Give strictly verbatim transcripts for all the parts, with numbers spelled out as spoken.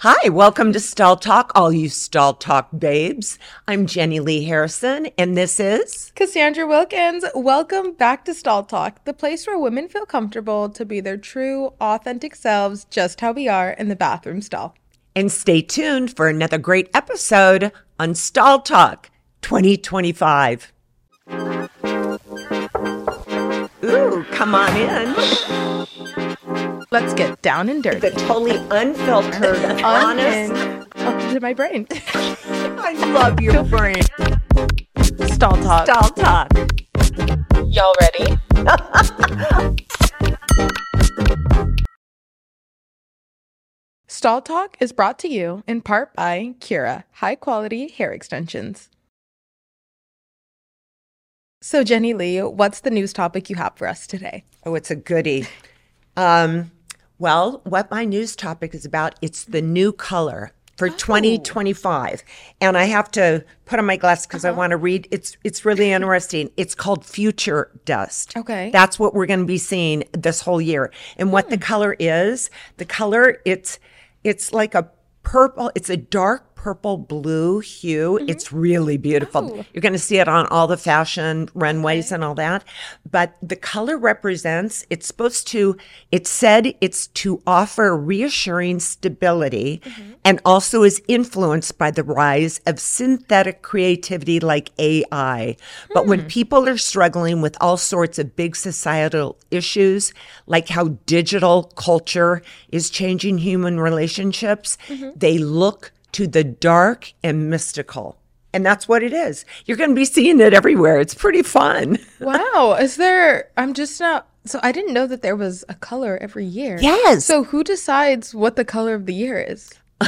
Hi, welcome to Stall Talk, all you Stall Talk babes. I'm Jenny Lee Harrison, and this is Cassandra Wilkins. Welcome back to Stall Talk, the place where women feel comfortable to be their true, authentic selves, just how we are in the bathroom stall. And stay tuned for another great episode on Stall Talk twenty twenty-five. Ooh, come on in. Let's get down and dirty. The totally unfiltered, honest. Up to my brain. I love your brain. Stall Talk. Stall Talk. Y'all ready? Stall Talk is brought to you in part by Cura, high quality hair extensions. So Jenny Lee, what's the news topic you have for us today? Oh, it's a goodie. Um, well, what my news topic is about, it's the new color for oh. twenty twenty-five. And I have to put on my glasses because uh-huh. I want to read. It's it's really interesting. It's called Future Dust. Okay. That's what we're going to be seeing this whole year. And what hmm. the color is, the color, it's it's like a purple, it's a dark purple blue hue. Mm-hmm. It's really beautiful. Oh. You're going to see it on all the fashion runways okay. and all that. But the color represents, it's supposed to, it said it's to offer reassuring stability mm-hmm. and also is influenced by the rise of synthetic creativity like A I. Hmm. But when people are struggling with all sorts of big societal issues, like how digital culture is changing human relationships, mm-hmm. they look to the dark and mystical. And that's what it is. You're going to be seeing it everywhere. It's pretty fun. Wow. Is there, I'm just not, so I didn't know that there was a color every year. Yes. So who decides what the color of the year is?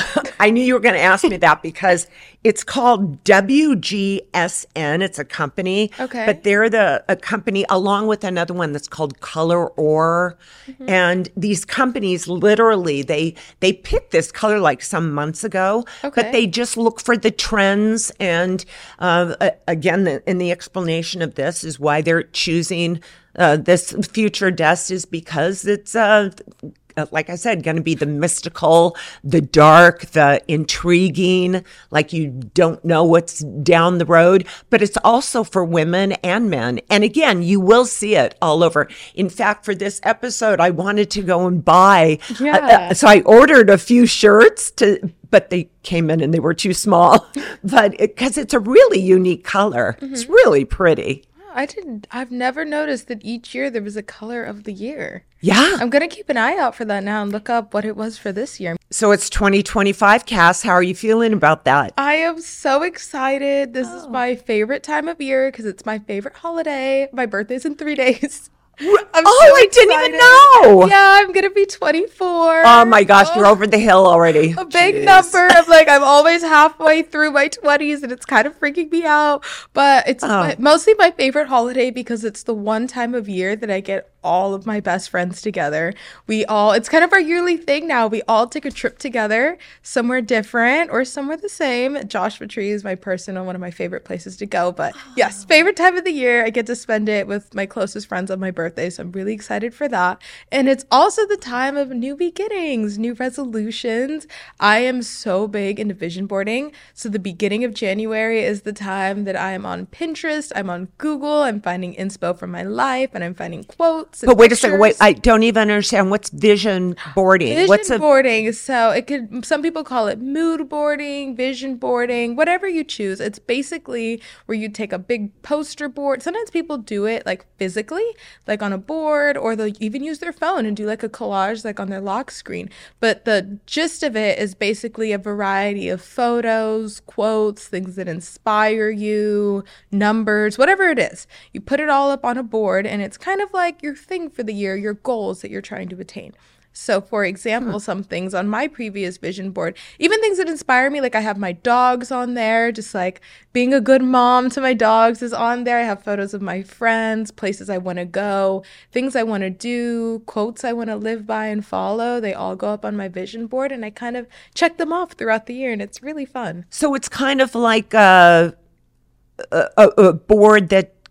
I knew you were going to ask me that because it's called W G S N. It's a company. Okay. But they're the a company along with another one that's called Color Or. Mm-hmm. And these companies literally, they they picked this color like some months ago, okay. but they just look for the trends. And uh, again, the, in the explanation of this is why they're choosing uh, this Future Dust is because it's uh Uh, like I said, going to be the mystical, the dark, the intriguing, like you don't know what's down the road. But it's also for women and men. And again, you will see it all over. In fact, for this episode, I wanted to go and buy. Yeah. Uh, uh, so I ordered a few shirts to, but they came in and they were too small. But because it, it's a really unique color, mm-hmm. it's really pretty. I didn't, I've never noticed that each year there was a color of the year. Yeah. I'm going to keep an eye out for that now and look up what it was for this year. So it's twenty twenty-five, Cass. How are you feeling about that? I am so excited. This oh. is my favorite time of year because it's my favorite holiday. My birthday's in three days. I'm oh, so I didn't even know. Yeah, I'm going to be twenty-four. Oh my gosh, oh. you're over the hill already. A big Jeez. number of like, I'm always halfway through my twenties and it's kind of freaking me out. But it's oh. my, mostly my favorite holiday because it's the one time of year that I get all of my best friends together. We all, it's kind of our yearly thing now. We all take a trip together somewhere different or somewhere the same. Joshua Tree is my personal, one of my favorite places to go. But yes, favorite time of the year. I get to spend it with my closest friends on my birthday. So I'm really excited for that. And it's also the time of new beginnings, new resolutions. I am so big into vision boarding. So the beginning of January is the time that I am on Pinterest. I'm on Google. I'm finding inspo from my life and I'm finding quotes. But wait pictures. a second, wait, I don't even understand. What's vision boarding? Vision What's a- boarding. So it could, some people call it mood boarding, vision boarding, whatever you choose. It's basically where you take a big poster board. Sometimes people do it like physically, like on a board, or they'll even use their phone and do like a collage like on their lock screen. But the gist of it is basically a variety of photos, quotes, things that inspire you, numbers, whatever it is. You put it all up on a board and it's kind of like your thing for the year, your goals that you're trying to attain. So for example, hmm. some things on my previous vision board, even things that inspire me, like I have my dogs on there, just like being a good mom to my dogs is on there. I have photos of my friends, places I want to go, things I want to do, quotes I want to live by and follow. They all go up on my vision board and I kind of check them off throughout the year and it's really fun. So it's kind of like a, a, a board that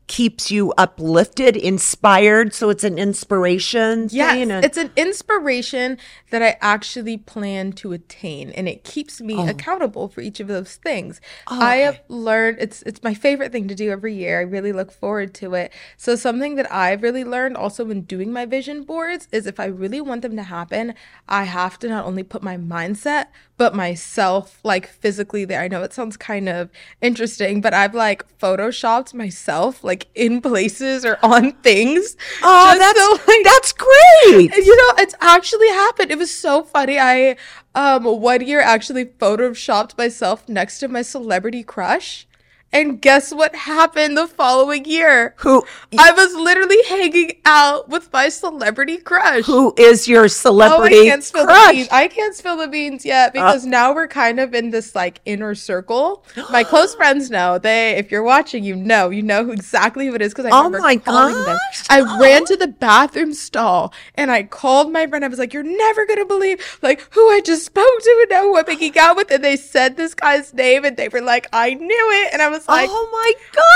keeps you uplifted, inspired. So it's an inspiration Yes, thing. and- it's an inspiration that I actually plan to attain, and it keeps me accountable for each of those things. I have learned it's it's my favorite thing to do every year. I really look forward to it. So something that I've really learned also when doing my vision boards is if I really want them to happen, I have to not only put my mindset but myself like physically there. I know it sounds kind of interesting, but I've like photoshopped myself like in places or on things. Oh, just that's so, like, that's great. you know, it's actually happened. It was so funny. I um one year actually photoshopped myself next to my celebrity crush. And guess what happened the following year? Who I was literally hanging out with my celebrity crush. who is your Oh, I celebrity can't spill the crush? beans. I can't spill the beans yet because now we're kind of in this like inner circle. My close friends know. They, if you're watching, you know, you know who exactly who it is because I Oh remember my calling them. gosh. I ran to the bathroom stall and I called my friend. I was like, "You're never gonna believe like who I just spoke to and now who I'm making out with." And they said this guy's name and they were like, "I knew it," and I was like, Oh my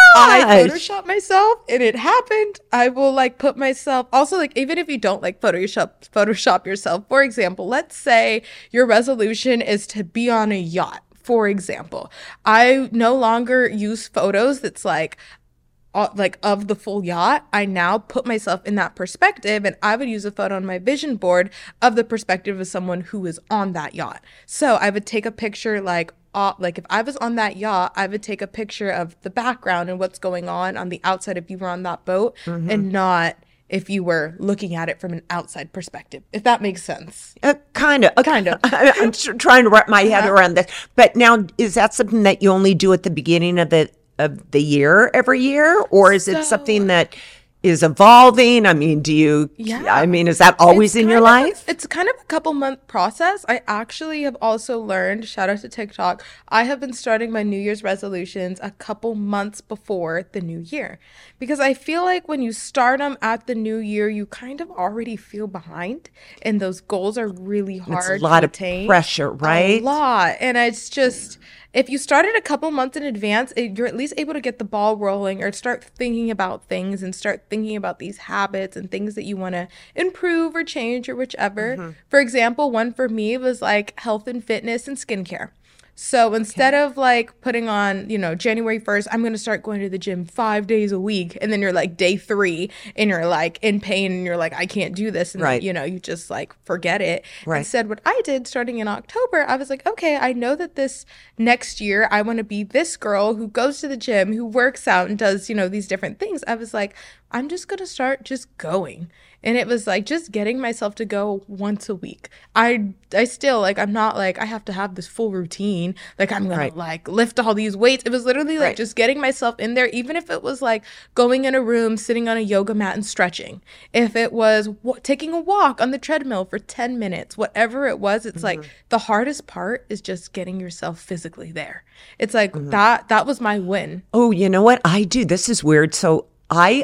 I gosh. photoshopped myself and it happened. I will like put myself also like even if you don't like photoshop photoshop yourself, for example, let's say your resolution is to be on a yacht, for example. I no longer use photos that's like uh, like of the full yacht. I now put myself in that perspective and I would use a photo on my vision board of the perspective of someone who is on that yacht. So I would take a picture like Uh, like if I was on that yacht, I would take a picture of the background and what's going on on the outside if you were on that boat and not if you were looking at it from an outside perspective, if that makes sense. Uh, kind of. Kind of. I, I'm tr- trying to wrap my head Uh-huh. around this. But now, is that something that you only do at the beginning of the of the year every year, or is it So- something that is evolving? I mean, do you? Yeah. I mean, is that always It's in your kind of a- life? it's kind of a couple month process. I actually have also learned, shout out to TikTok, I have been starting my New Year's resolutions a couple months before the new year. Because I feel like when you start them at the new year, you kind of already feel behind. And those goals are really hard It's a lot to of attain. pressure, right? A lot. And it's just, if you started a couple months in advance, it, you're at least able to get the ball rolling or start thinking about things and start thinking about these habits and things that you want to improve or change or whichever. Mm-hmm. For example, one for me was like health and fitness and skincare. So instead of like putting on, you know, January first, I'm going to start going to the gym five days a week. And then you're like day three and you're like in pain and you're like, I can't do this. And, Right. you know, you just like forget it. Right. Instead, what I did starting in October, I was like, okay, I know that this next year I want to be this girl who goes to the gym, who works out and does, you know, these different things. I was like, I'm just going to start just going. And it was like just getting myself to go once a week. I I still like I'm not like I have to have this full routine. Like I'm gonna Right. like lift all these weights. It was literally like Right. just getting myself in there, even if it was like going in a room, sitting on a yoga mat and stretching. If it was w- taking a walk on the treadmill for ten minutes, whatever it was, it's like the hardest part is just getting yourself physically there. It's like that that was my win. Oh, you know what I do? This is weird. So I,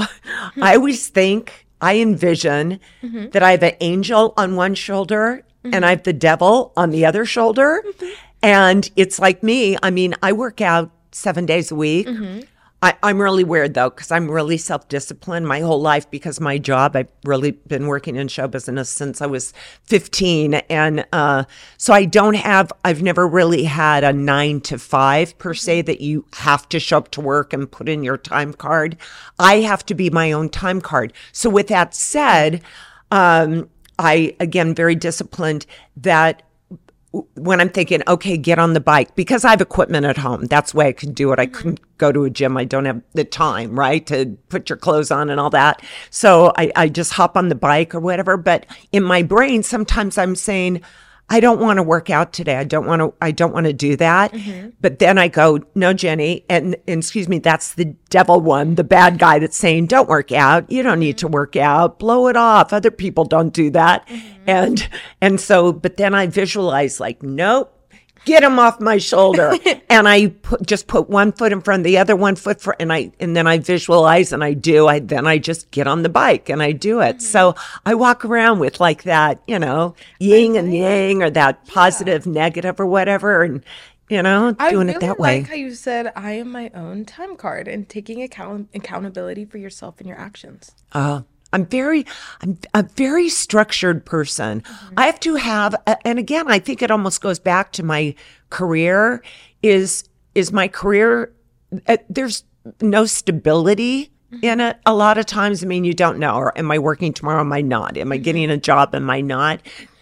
I always think I envision that I have an angel on one shoulder and I have the devil on the other shoulder, and it's like me. I mean, I work out seven days a week. I, I'm really weird though, because I'm really self-disciplined my whole life because my job, I've really been working in show business since I was fifteen. And uh, so I don't have, I've never really had a nine to five per se that you have to show up to work and put in your time card. I have to be my own time card. So with that said, um, I, again, very disciplined that when I'm thinking, okay, get on the bike, because I have equipment at home. That's the way I could do it. I couldn't go to a gym. I don't have the time, right, to put your clothes on and all that. So I, I just hop on the bike or whatever. But in my brain, sometimes I'm saying, I don't want to work out today. I don't want to, I don't want to do that. But then I go, no, Jenny, and, and excuse me, that's the devil one, the bad guy that's saying, don't work out. You don't need to work out. Blow it off. Other people don't do that. And, and so, but then I visualize like, nope. Get him off my shoulder. And I put, just put one foot in front of the other, one foot for, and I, and then I visualize and I do, I, then I just get on the bike and I do it. So I walk around with like that, you know, yin and yang or that positive, negative or whatever. And you know, I doing really it that like way. how you said, I am my own time card and taking account accountability for yourself and your actions. Uh, I'm very, I'm a very structured person. Mm-hmm. I have to have, and again, I think it almost goes back to my career. Is is my career? Uh, there's no stability mm-hmm. in it. A lot of times, I mean, you don't know. Or am I working tomorrow? Am I not? Am I mm-hmm. getting a job? Am I not?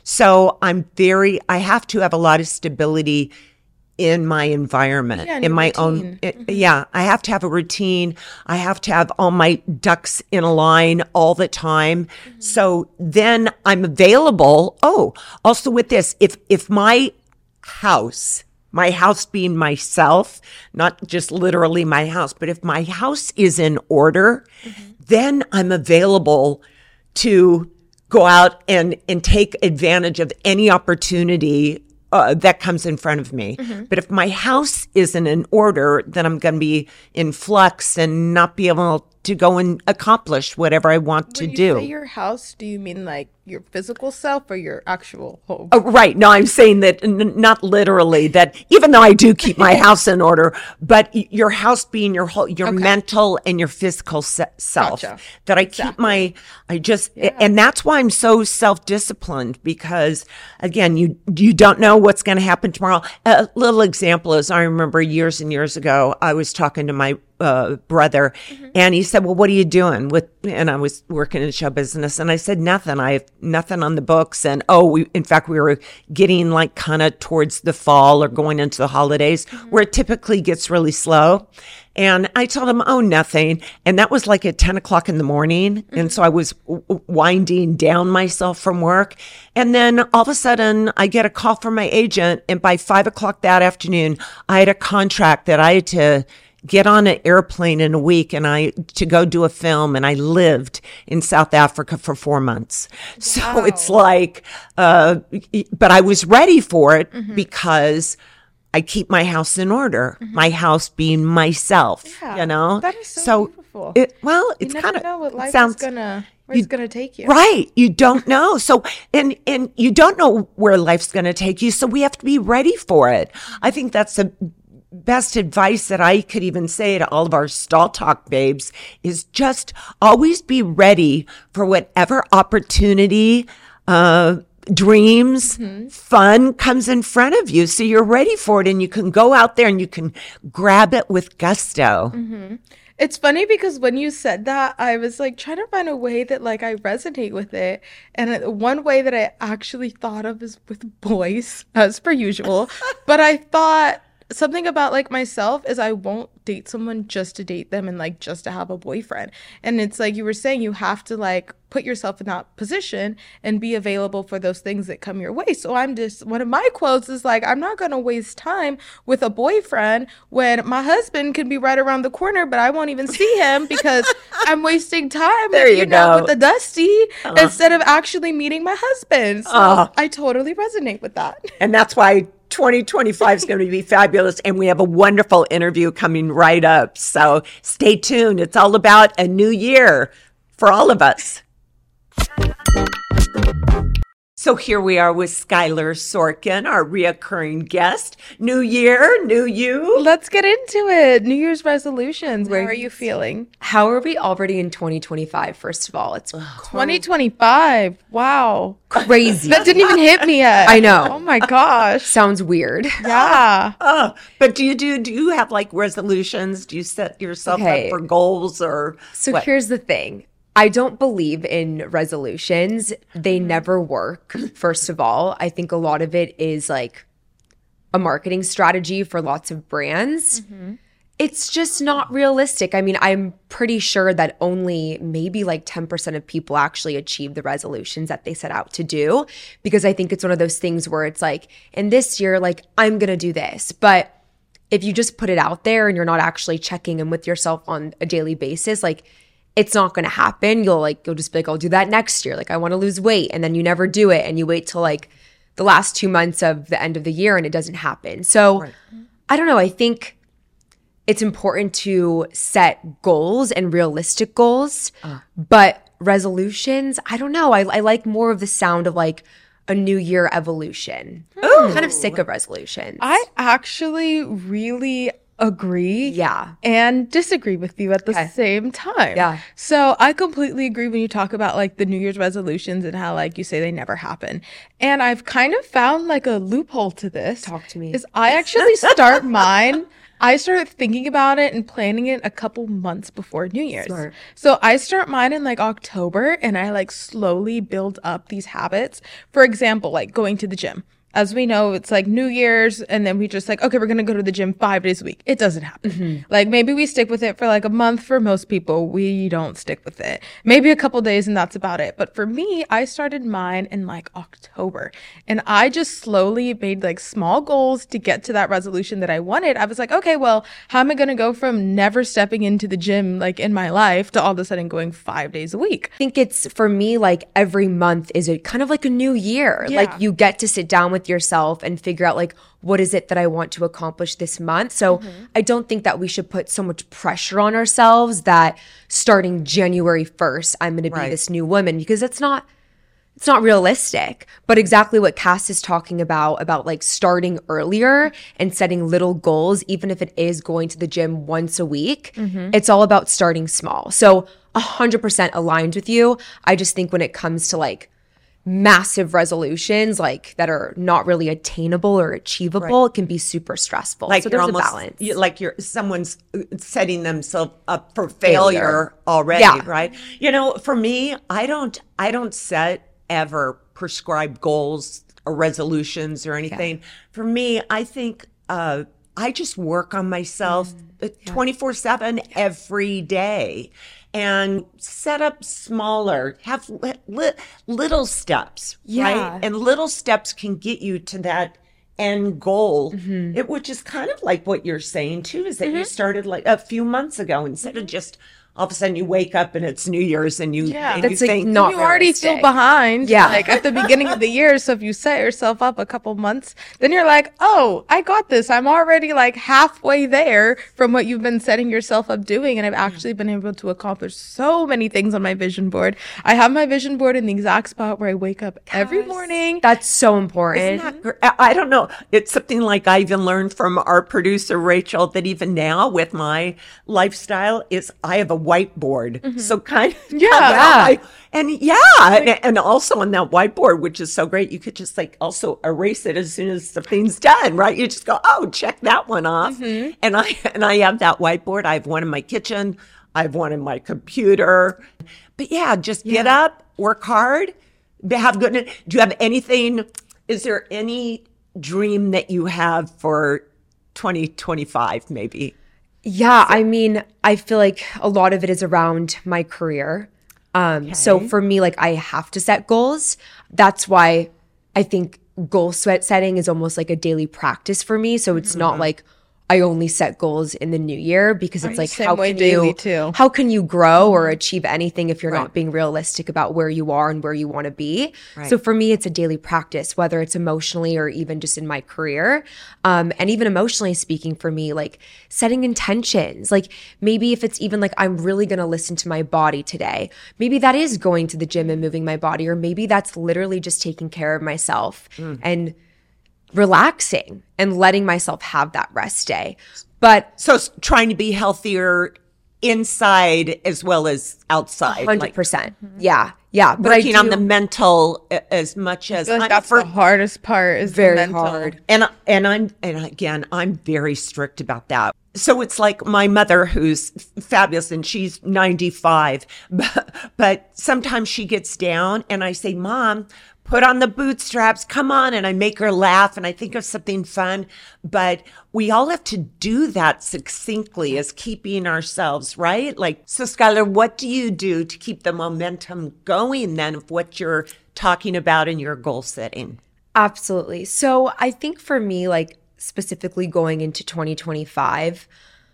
So I'm very. I have to have a lot of stability in my environment, yeah, in my routine. own, mm-hmm. yeah, I have to have a routine. I have to have all my ducks in a line all the time. Mm-hmm. So then I'm available. Oh, also with this, if, if my house, my house being myself, not just literally my house, but if my house is in order, mm-hmm. then I'm available to go out and, and take advantage of any opportunity Uh, that comes in front of me. Mm-hmm. But if my house isn't in order, then I'm going to be in flux and not be able to go and accomplish whatever I want when to you do. Say your house, do you mean like your physical self or your actual home? Oh, right. No, I'm saying that n- not literally that, even though I do keep my house in order, but y- your house being your whole, your Okay. mental and your physical se- self, Gotcha. that I Exactly. keep my, I just, Yeah. and that's why I'm so self-disciplined because again, you, you don't know what's going to happen tomorrow. A little example is I remember years and years ago, I was talking to my uh, brother mm-hmm. and he said, well, what are you doing with, and I was working in show business and I said, nothing. I have nothing on the books. And oh, we, in fact, we were getting like kind of towards the fall or going into the holidays mm-hmm. where it typically gets really slow. And I told him, oh, nothing. And that was like at ten o'clock in the morning. Mm-hmm. And so I was w- winding down myself from work. And then all of a sudden I get a call from my agent. And by five o'clock that afternoon, I had a contract that I had to get on an airplane in a week and I to go do a film, and I lived in South Africa for four months. Wow. So it's like, uh, but I was ready for it mm-hmm. because I keep my house in order. Mm-hmm. My house being myself, yeah, you know. That is so, so beautiful. It, well, you it's never kind of know what life sounds, is gonna where it's gonna take you. Right. You don't know. So, and, and you don't know where life's going to take you. So we have to be ready for it. I think that's the best advice that I could even say to all of our Stall Talk babes is just always be ready for whatever opportunity, uh, dreams, mm-hmm. fun comes in front of you. So you're ready for it and you can go out there and you can grab it with gusto. Mm-hmm. It's funny because when you said that, I was like trying to find a way that like I resonate with it. And one way that I actually thought of is with boys, as per usual. But I thought something about like myself is I won't date someone just to date them and like just to have a boyfriend. And it's like you were saying, you have to like put yourself in that position and be available for those things that come your way. So I'm just, one of my quotes is like, I'm not going to waste time with a boyfriend when my husband can be right around the corner, but I won't even see him because I'm wasting time there with, you, you know, go. with the dusty uh, instead of actually meeting my husband. So uh, I totally resonate with that. And that's why twenty twenty-five is going to be fabulous. And we have a wonderful interview coming right up. So stay tuned. It's all about a new year for all of us. So here we are with Skylar Sorkin, our reoccurring guest. New year, new you. Let's get into it. New Year's resolutions. Where are you feeling? How are we already in twenty twenty-five, first of all? It's twenty twenty-five. Wow. Crazy. That didn't even hit me yet. I know. Oh my gosh. Sounds weird. Yeah. Oh, but do you do do you have like resolutions? Do you set yourself Okay. up for goals or So what? here's the thing. I don't believe in resolutions. They Mm-hmm. never work, first of all. I think a lot of it is like a marketing strategy for lots of brands. Mm-hmm. It's just not realistic. I mean, I'm pretty sure that only maybe like ten percent of people actually achieve the resolutions that they set out to do, because I think it's one of those things where it's like, in this year, like, I'm going to do this. But if you just put it out there and you're not actually checking in with yourself on a daily basis, like, it's not going to happen. You'll like, you'll just be like, I'll do that next year. Like, I want to lose weight. And then you never do it. And you wait till like the last two months of the end of the year and it doesn't happen. So Right. I don't know. I think it's important to set goals and realistic goals, Uh. but resolutions, I don't know. I, I like more of the sound of like, a new year evolution. I'm kind of sick of resolutions. I actually really agree Yeah. and disagree with you at the Okay. same time. Yeah. So I completely agree when you talk about like the New Year's resolutions and how like you say they never happen. And I've kind of found like a loophole to this. Talk to me. Is I actually start mine. I started thinking about it and planning it a couple months before New Year's. Smart. So I start mine in like October and I like slowly build up these habits. For example, like going to the gym. As we know, it's like New Year's and then we just like, okay, we're going to go to the gym five days a week. It doesn't happen. Mm-hmm. Like maybe we stick with it for like a month. For most people, we don't stick with it. Maybe a couple days and that's about it. But for me, I started mine in like October and I just slowly made like small goals to get to that resolution that I wanted. I was like, okay, well, how am I going to go from never stepping into the gym like in my life to all of a sudden going five days a week? I think it's for me like every month is a kind of like a new year. Yeah. Like you get to sit down with yourself and figure out like what is it that I want to accomplish this month. So Mm-hmm. I don't think that we should put so much pressure on ourselves that starting January first I'm going to be Right. this new woman, because it's not it's not realistic. But exactly what Cass is talking about, about like starting earlier and setting little goals, even if it is going to the gym once a week, Mm-hmm. it's all about starting small. So one hundred percent aligned with you. I just think when it comes to like massive resolutions, like that are not really attainable or achievable, it can be super stressful. Like so you're there's a almost balance. you- like you're someone's setting themselves up for failure, Failure. already, Yeah. right? You know, for me, I don't I don't set ever prescribed goals or resolutions or anything. For me, I think uh I just work on myself twenty-four seven every day and set up smaller, have li- li- little steps, Yeah. right? And little steps can get you to that end goal, Mm-hmm. it, which is kind of like what you're saying too, is that you started like a few months ago instead Mm-hmm. of just all of a sudden you wake up and it's New Year's and you, Yeah. and That's you like think, not You already feel realistic. behind, Yeah. like at the beginning of the year. So if you set yourself up a couple months, then you're like, oh, I got this. I'm already like halfway there from what you've been setting yourself up doing. And I've actually been able to accomplish so many things on my vision board. I have my vision board in the exact spot where I wake up every morning. That's so important. Isn't that gr- I I don't know. It's something like I even learned from our producer, Rachel, that even now with my lifestyle is I have a whiteboard. So kind of, Yeah. Yeah. and yeah. and, and also on that whiteboard, which is so great, you could just like also erase it as soon as the thing's done, right? You just go, oh, check that one off. And I, and I have that whiteboard. I have one in my kitchen. I have one in my computer. But yeah, just get up, work hard, be- have good. Do you have anything? Is there any dream that you have for twenty twenty-five maybe? Yeah, I mean, I feel like a lot of it is around my career. Um, So for me, like I have to set goals. That's why I think goal set setting is almost like a daily practice for me. So it's not like I only set goals in the new year, because it's like Same how way can daily, you too. how can you grow or achieve anything if you're not being realistic about where you are and where you want to be? So for me, it's a daily practice, whether it's emotionally or even just in my career. Um, and even emotionally speaking, for me, like setting intentions, like maybe if it's even like I'm really going to listen to my body today, maybe that is going to the gym and moving my body, or maybe that's literally just taking care of myself and relaxing and letting myself have that rest day. But So s- trying to be healthier inside as well as outside. one hundred like percent. Yeah. Yeah. But I working on do- the mental a- as much as I feel like I'm that's for- the hardest part is the very mental. hard. And I- and I'm and again I'm very strict about that. So it's like my mother, who's f- fabulous, and she's ninety-five, but, but sometimes she gets down, and I say, "Mom, put on the bootstraps, come on," and I make her laugh, and I think of something fun. But we all have to do that succinctly as keeping ourselves right. Like, so Skylar, what do you do to keep the momentum going then of what you're talking about in your goal setting? Absolutely. So I think for me, like specifically going into twenty twenty-five,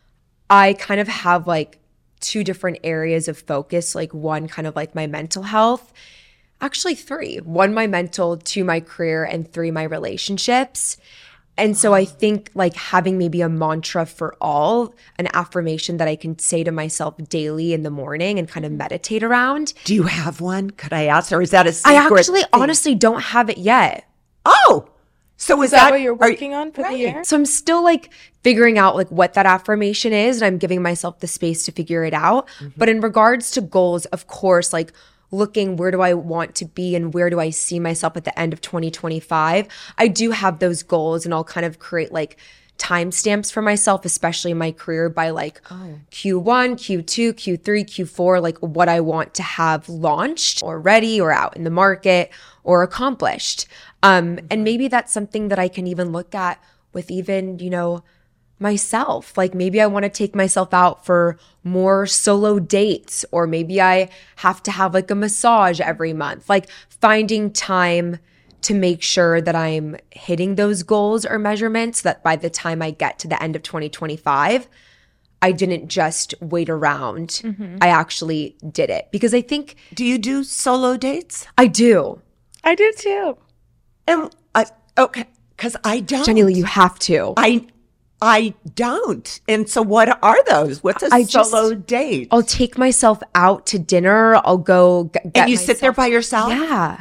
I kind of have like two different areas of focus. Like one, kind of like my mental health. Actually, three. One, my mental, two, my career, and three, my relationships. And so I think like having maybe a mantra for all, an affirmation that I can say to myself daily in the morning and kind of meditate around. Do you have one? Could I ask? Or is that a I secret actually thing? honestly don't have it yet. Oh, so is, Is that what you're are- working on for the year? So I'm still like figuring out like what that affirmation is, and I'm giving myself the space to figure it out. Mm-hmm. But in regards to goals, of course, like looking where do I want to be and where do I see myself at the end of twenty twenty-five, I do have those goals, and I'll kind of create like timestamps for myself, especially in my career by like Q one, Q two, Q three, Q four, like what I want to have launched or ready or out in the market or accomplished. Um, and maybe that's something that I can even look at with even, you know, myself. Like maybe I want to take myself out for more solo dates, or maybe I have to have like a massage every month, like finding time to make sure that I'm hitting those goals or measurements, so that by the time I get to the end of twenty twenty-five, I didn't just wait around. Mm-hmm. I actually did it, because I think Do you do solo dates? I do. I do too. And I, okay, because I don't. Jenny Lee, you have to. I I don't. And so what are those? What's a I just- solo date? I'll take myself out to dinner. I'll go g- get and you sit there myself- by yourself? Yeah.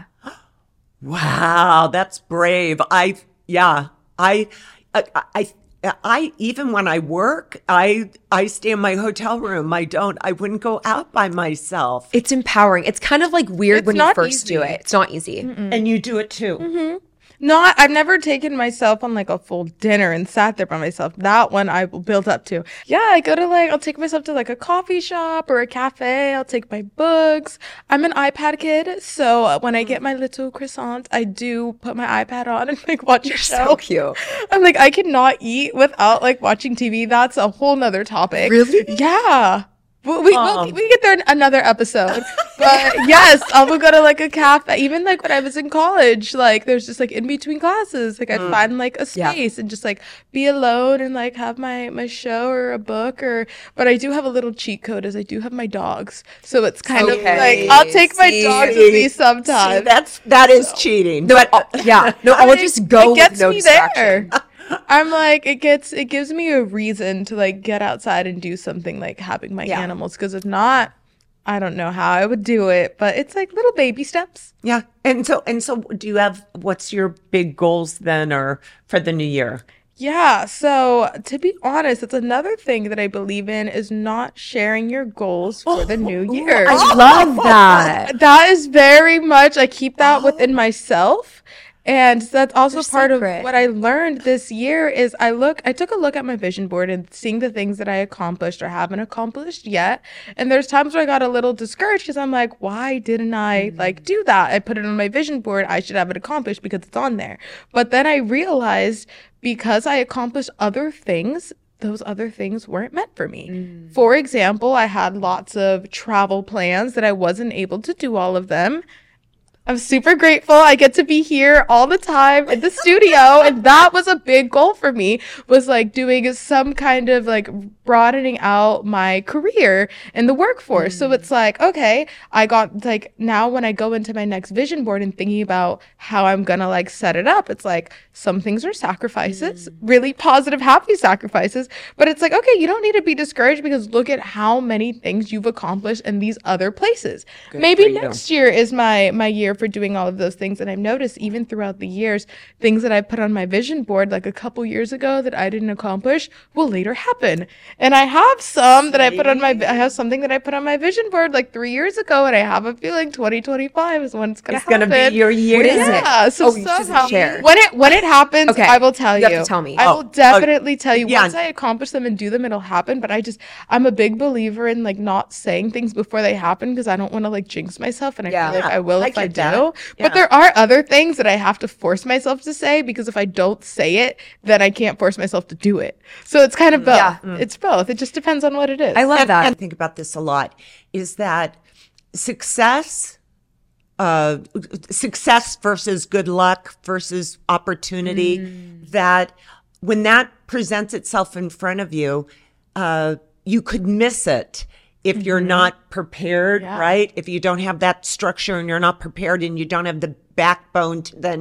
Wow, that's brave. I yeah, I I I, I even when I work, I I stay in my hotel room. I don't I wouldn't go out by myself. It's empowering. It's kind of like weird It's when you not first do easy. it. It's not easy. And you do it too. Not, I've never taken myself on like a full dinner and sat there by myself. That one I will build up to. Yeah, I go to like, I'll take myself to like a coffee shop or a cafe. I'll take my books. I'm an iPad kid. So when I get my little croissant, I do put my iPad on and like watch a show. So cute. I'm like, I cannot eat without like watching T V. That's a whole nother topic. Really? Yeah. We, we, Oh. we'll, we can get there in another episode. But yes, I will go to like a cafe. Even like when I was in college, like there's just like in between classes, like I'd find like a Yeah. space and just like be alone and like have my, my show or a book or, but I do have a little cheat code as I do have my dogs. So it's kind Okay. of like, I'll take my See. dogs with me See, sometimes. that's that is cheating. No, but uh, yeah. No, I'll Like, just go it gets with no me distraction. there. I'm like, it gets, it gives me a reason to like get outside and do something like having my Yeah. animals. Cause if not, I don't know how I would do it, but it's like little baby steps. yeah. And so and so do you have what's your big goals then or for the new year? Yeah. So to be honest, it's another thing that I believe in is not sharing your goals for the new year. I love that. That is very much, I keep that within myself. And that's also They're part secret. of what I learned this year is I look, I took a look at my vision board and seeing the things that I accomplished or haven't accomplished yet. And there's times where I got a little discouraged because I'm like, why didn't I like do that? I put it on my vision board. I should have it accomplished because it's on there. But then I realized because I accomplished other things, those other things weren't meant for me. For example, I had lots of travel plans that I wasn't able to do all of them. I'm super grateful. I get to be here all the time in the studio. And that was a big goal for me, was like doing some kind of like broadening out my career in the workforce. Mm. So it's like, okay, I got like now when I go into my next vision board and thinking about how I'm going to like set it up, it's like some things are sacrifices, mm. really positive, happy sacrifices. But it's like, okay, you don't need to be discouraged because look at how many things you've accomplished in these other places. Good Maybe next year is my, my year for doing all of those things. And I've noticed even throughout the years, things that I put on my vision board like a couple years ago that I didn't accomplish will later happen. And I have some that I put on my, I have something that I put on my vision board like three years ago. And I have a feeling twenty twenty-five is when it's going to It's happen. gonna be your year. What is it? Yeah. So Oh, you should somehow, share. when it, when it happens, Okay. I will tell You you. have to tell me. I Oh, will definitely tell you yeah. once I accomplish them and do them, it'll happen. But I just, I'm a big believer in like not saying things before they happen because I don't want to like jinx myself. And I Yeah. feel like I will I if I get that. do. Yeah. But there are other things that I have to force myself to say because if I don't say it, then I can't force myself to do it. So it's kind of both. Yeah. It's both. It just depends on what it is. I love and, that. and I think about this a lot is that success uh success versus good luck versus opportunity, that when that presents itself in front of you, uh you could miss it if you're not prepared, Yeah. right? If you don't have that structure and you're not prepared and you don't have the backbone to then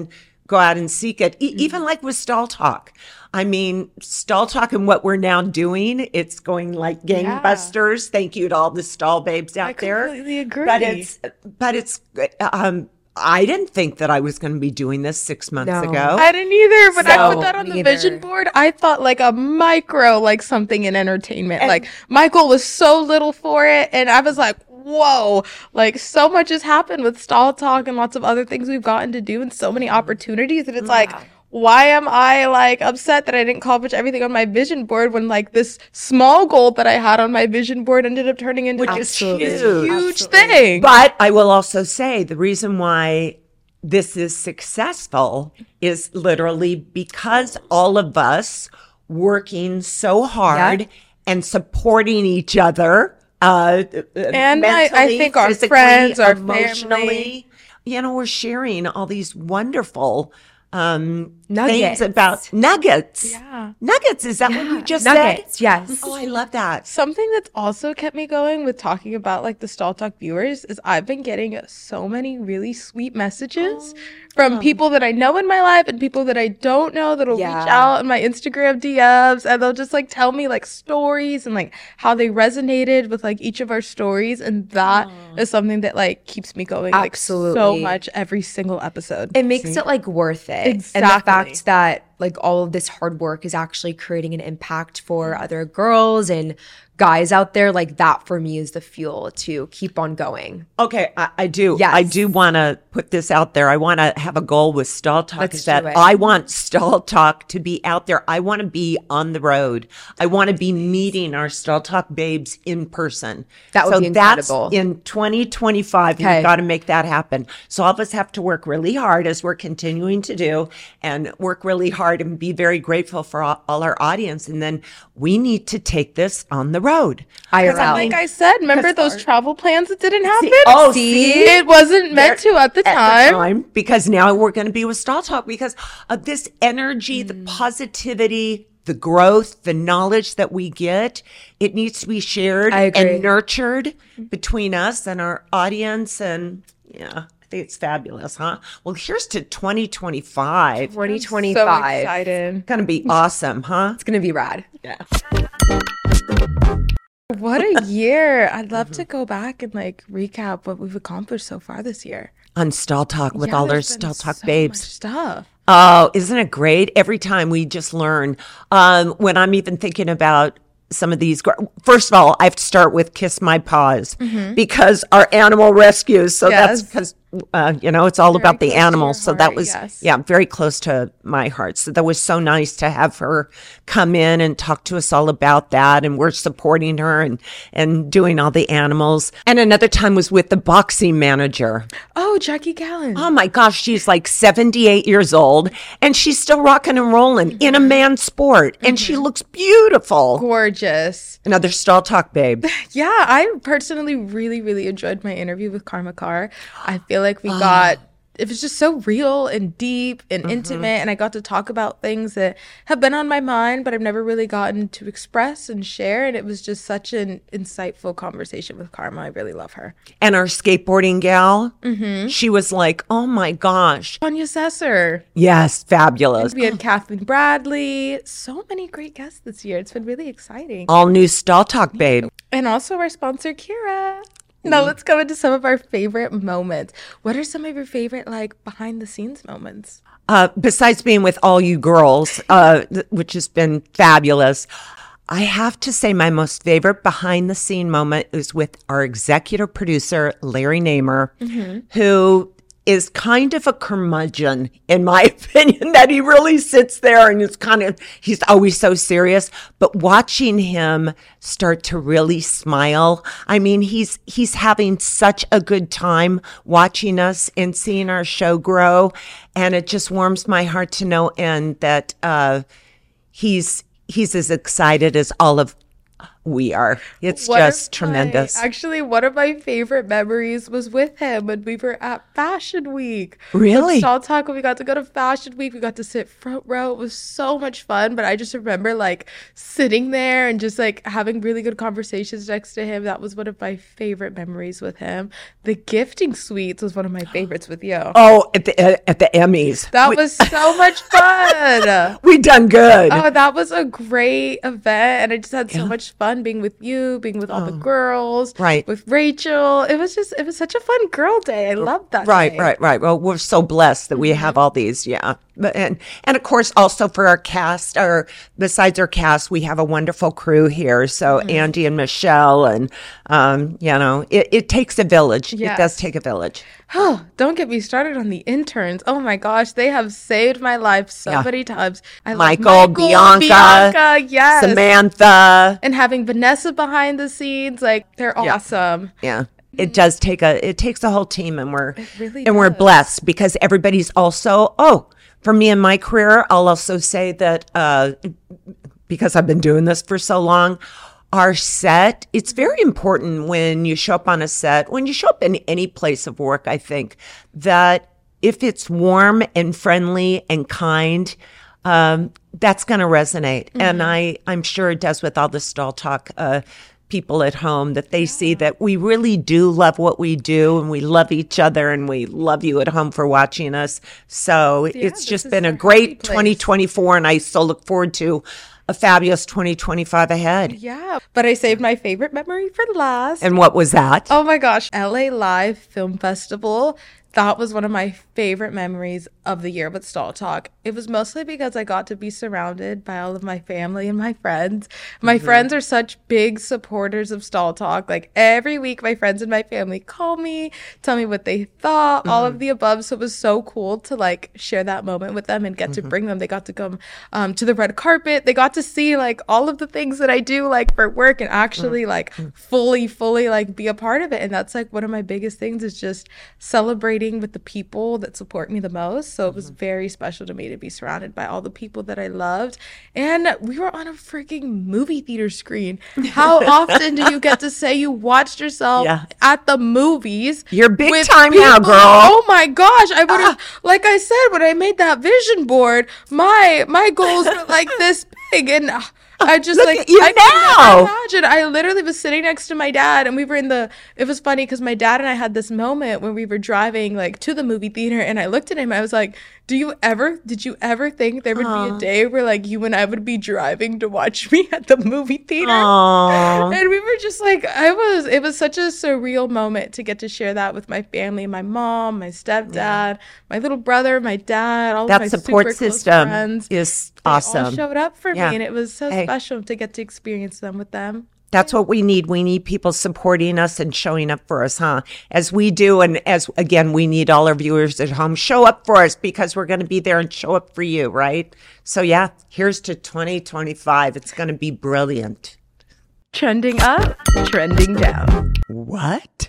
go out and seek it. E- even like with Stall Talk. I mean, Stall Talk and what we're now doing, it's going like gangbusters. Thank you to all the stall babes out I there. completely agree. But it's, but it's, um, I didn't think that I was going to be doing this six months No. ago. I didn't either. When I So, put that on me the either. vision board, I thought like a micro, like something in entertainment. like Michael was so little for it. And I was like, whoa, like so much has happened with Stall Talk and lots of other things we've gotten to do and so many opportunities. And it's like, why am I like upset that I didn't accomplish everything on my vision board when like this small goal that I had on my vision board ended up turning into Which this is this huge. huge thing. But I will also say the reason why this is successful is literally because all of us working so hard Yeah. and supporting each other. Uh, And I- I mentally, think our physically, friends, our emotionally. family. You know, we're sharing all these wonderful um, Nuggets. things about nuggets. Yeah. Nuggets. Is that what you just Nuggets, said? yes. Oh, I love that. Something that's also kept me going with talking about like the Stall Talk viewers is I've been getting so many really sweet messages from people that I know in my life and people that I don't know that'll Yeah. reach out in my Instagram D Ms and they'll just like tell me like stories and like how they resonated with like each of our stories, and that is something that like keeps me going like so Absolutely. much every single episode. It makes it like worth it. And the Exactly. fact that like all of this hard work is actually creating an impact for other girls and guys out there, like that for me is the fuel to keep on going. Okay, I, I do. Yes. I do want to put this out there. I want to have a goal with Stall Talk. Let's is that do it. I want Stall Talk to be out there. I want to be on the road. I want to be meeting our Stall Talk babes in person. That would so be incredible. That's in twenty twenty-five. Okay. We've got to make that happen. So all of us have to work really hard as we're continuing to do, and work really hard and be very grateful for all, all our audience. And then we need to take this on the road. I R I L. mean- Like I said, remember those travel plans that didn't happen? oh, see? It wasn't meant to at the at time. the time, because now we're going to be with Stall Talk because of this energy, the positivity, the growth, the knowledge that we get. It needs to be shared I agree. and nurtured between us and our audience. And yeah, I think it's fabulous, huh? Well, here's to twenty twenty-five. twenty So twenty-five. excited. Going to be awesome, huh? It's going to be rad. Yeah. What a year. I'd love to go back and like recap what we've accomplished so far this year. On Stall Talk with Yeah, all our there's been Stall Talk so babes. much stuff. Oh, isn't it great? Every time we just learn. Um, when I'm even thinking about some of these, gr- first of all, I have to start with Kiss My Paws because our animal rescues. So that's Yes. because, uh, you know, it's all Very about the close to your animals. So that heart, was, yes. yeah, very close to my heart. So that was so nice to have her come in and talk to us all about that. And we're supporting her and, and doing all the animals. And another time was with the boxing manager. Oh, Jackie Gallen. Oh my gosh, she's like seventy-eight years old and she's still rocking and rolling in a man's sport. And she looks beautiful. Gorgeous. Another Stall Talk babe. Yeah, I personally really, really enjoyed my interview with Karma Carr. I feel like Ah. we got, it was just so real and deep and Mm-hmm. intimate. And I got to talk about things that have been on my mind, but I've never really gotten to express and share. And it was just such an insightful conversation with Karma. I really love her. And our skateboarding gal, she was like, oh my gosh. Tanya Sesser. Yes, fabulous. We had Kathleen Bradley. So many great guests this year. It's been really exciting. All new Stall Talk babe. And also our sponsor, Kira. Now let's go into some of our favorite moments. What are some of your favorite, like, behind the scenes moments? Uh, besides being with all you girls, uh, th- which has been fabulous, I have to say my most favorite behind the scene moment is with our executive producer, Larry Namer, who is kind of a curmudgeon, in my opinion, that he really sits there and is kind of, he's always so serious. But watching him start to really smile, I mean, he's, he's having such a good time watching us and seeing our show grow. And it just warms my heart to no end that, uh, he's, he's as excited as all of we are. It's One of just tremendous. my- actually, one of my favorite memories was with him when we were at Fashion Week. Really? With Stall Talk, when we got to go to Fashion Week, we got to sit front row. It was so much fun. But I just remember like sitting there and just like having really good conversations next to him. That was one of my favorite memories with him. The gifting suites was one of my favorites with you. Oh, at the uh, at the Emmys. That we, was so much fun. we done good. Oh, that was a great event. And I just had so much fun being with you, being with all the girls, Right. with Rachel. It was just, it was such a fun girl day. I loved that Right, day. right, right. Well, we're so blessed that we have all these. Yeah. But, and, and of course, also for our cast, or besides our cast, we have a wonderful crew here. So Andy and Michelle, and, um, you know, it, it takes a village. It Yes. does take a village. Oh, don't get me started on the interns. Oh my gosh, they have saved my life so Yeah. many times. I love Michael, Bianca, Bianca, yes. Samantha. And having Vanessa behind the scenes, like they're awesome. Yeah. It does take a, it takes a whole team, and we're, really and we're does. blessed because everybody's also, oh, for me in my career, I'll also say that, uh, because I've been doing this for so long, our set, it's very important when you show up on a set, when you show up in any place of work, I think, that if it's warm and friendly and kind, um, that's going to resonate. Mm-hmm. And I, I'm sure it does with all the Stall Talk uh, people at home, that they yeah. see that we really do love what we do, and we love each other, and we love you at home for watching us. So yeah, it's just been a great twenty twenty-four, and I so look forward to a fabulous twenty twenty-five ahead. Yeah, but I saved my favorite memory for last. And what was that? Oh my gosh, L A Live Film Festival. That was one of my favorite memories of the year with Stall Talk. It was mostly because I got to be surrounded by all of my family and my friends. My mm-hmm. friends are such big supporters of Stall Talk. Like every week, my friends and my family call me, tell me what they thought, mm-hmm. all of the above. So it was so cool to like share that moment with them and get mm-hmm. to bring them. They got to come um, to the red carpet. They got to see like all of the things that I do like for work, and actually mm-hmm. like fully, fully like be a part of it. And that's like one of my biggest things, is just celebrating with the people that support me the most. So it was very special to me to be surrounded by all the people that I loved. And we were on a freaking movie theater screen. How often do you get to say you watched yourself yeah. at the movies? You're big time people? Now, girl. Oh my gosh. I would have, ah. like I said, when I made that vision board, my my goals were like this big, and uh, I just Look like at you I now. Imagine. I literally was sitting next to my dad, and we were in the. It was funny because my dad and I had this moment when we were driving like to the movie theater, and I looked at him. I was like, "Do you ever? Did you ever think there would Aww. be a day where like you and I would be driving to watch me at the movie theater?" Aww. And we were just like, I was. It was such a surreal moment to get to share that with my family, my mom, my stepdad, yeah. my little brother, my dad, all that of my support super system close friends. is They awesome. all showed up for yeah. me, and it was so hey. special to get to experience them with them. That's what we need. We need people supporting us and showing up for us, huh? As we do, and as, again, we need all our viewers at home. Show up for us, because we're going to be there and show up for you, right? So, yeah, here's to twenty twenty-five. It's going to be brilliant. Trending up, trending down. What?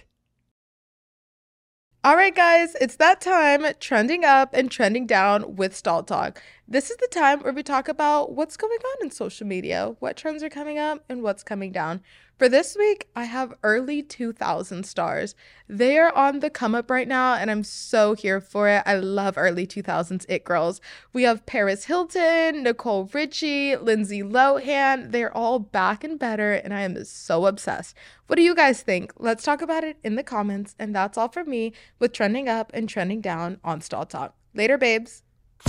All right, guys, it's that time, trending up and trending down with Stall Talk. This is the time where we talk about what's going on in social media, what trends are coming up, and what's coming down. For this week, I have early two thousand stars. They are on the come up right now, and I'm so here for it. I love early two thousands it girls. We have Paris Hilton, Nicole Richie, Lindsay Lohan. They're all back and better, and I am so obsessed. What do you guys think? Let's talk about it in the comments. And that's all from me with trending up and trending down on Stall Talk. Later, babes.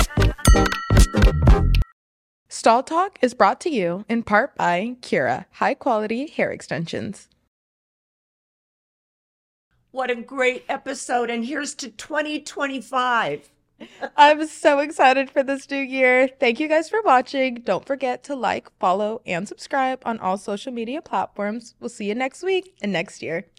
Stall Talk is brought to you in part by Kira, high quality hair extensions. What a great episode, and here's to twenty twenty-five. I'm so excited for this new year. Thank you guys for watching. Don't forget to like, follow, and subscribe on all social media platforms. We'll see you next week and next year.